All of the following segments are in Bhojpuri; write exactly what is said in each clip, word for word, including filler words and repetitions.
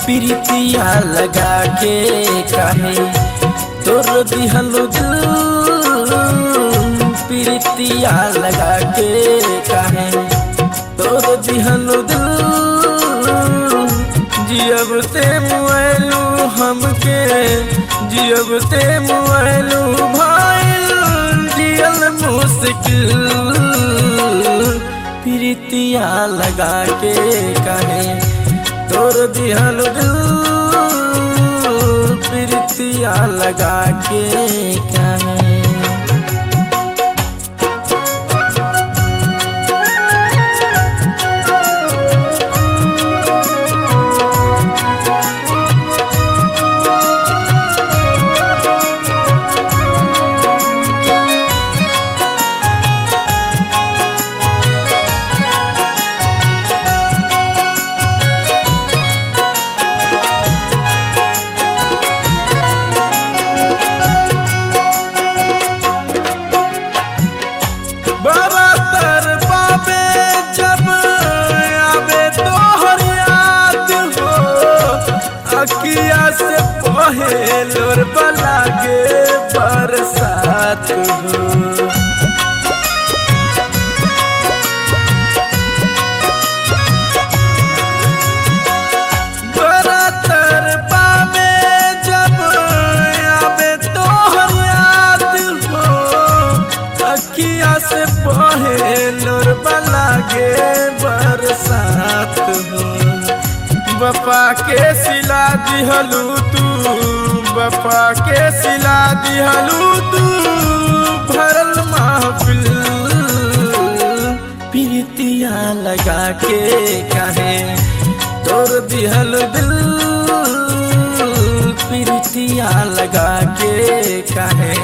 प्रीतिया लगा के काहे तोर दिहलु दिल, प्रीतिया लगा के काहे तोर दिहलु दिल। जियब ते मुआलू हमके, जियब ते मुआलू भाईल जियल मुश्किल। प्रीतिया लगा के काहे तोर दिहलु दिल, प्रीतिया लगा के काहे। अखिया से पहेलोर बलागे बरसात हो, बरातर पावे जब आवे तोहर याद हो। अखिया से पहेलोर बलागे बरसात हो। बपा के सिला दिहलू तू, बपा के सिला दिहलू तू भरल महफिल। प्रीतिया लगा के काहे तोर दिहलु दिल, प्रीतिया लगा के काहे।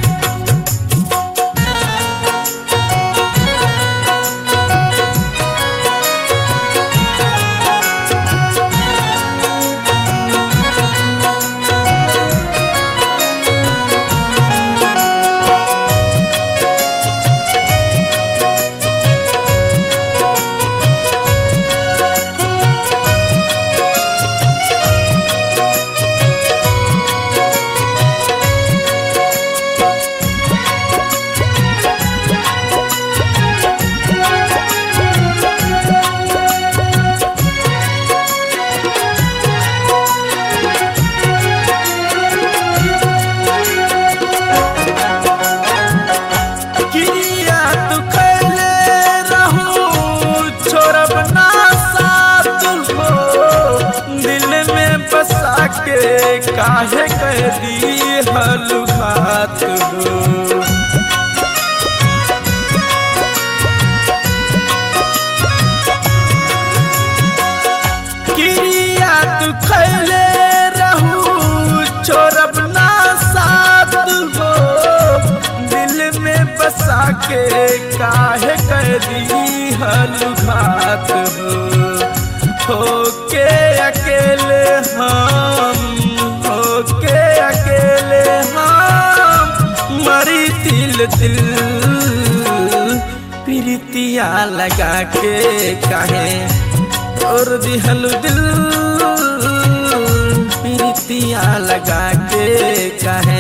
के काहे कह दी हलुघात हो, किरिया तू खैले रहू छोड़ब ना साथ हो। दिल में बसा के काहे कह दी हलुघात हो। होके अकेले हम, होके अकेले हम मरी तिल तिल। प्रीतिया लगा के काहे तोर दिहलु दिल, प्रीतिया लगा के काहे।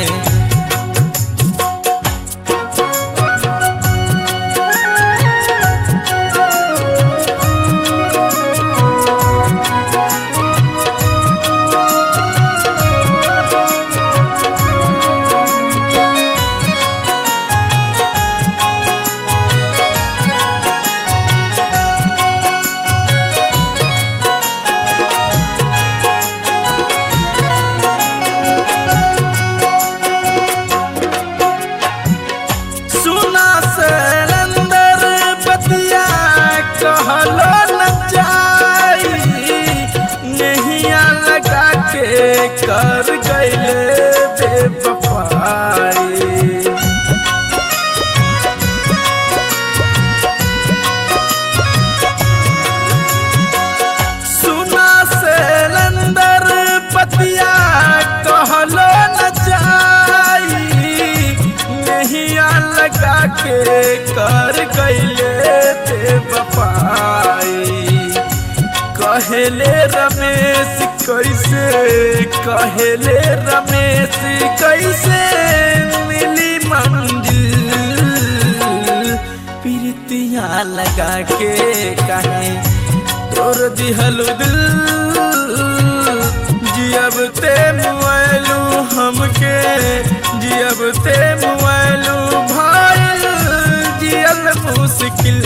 कर गईले बेवफाई, सुना से लंदर पतिया कहलो न जाई। नहिया लगा के कर गईले बेवफाई, कहेले रमेश कैसे कहेले रमेश कैसे मिली मंजिल प्रीतिया लगा के कहे तोर दिहलु दिल जियब ते मुआलू हमके जियब ते मुआलू भाईल जियल मुश्किल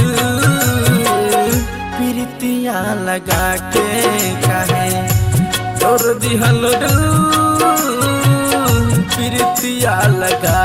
प्रीतिया लगा के कहे तोर दिहलु दिल प्रीतिया लगा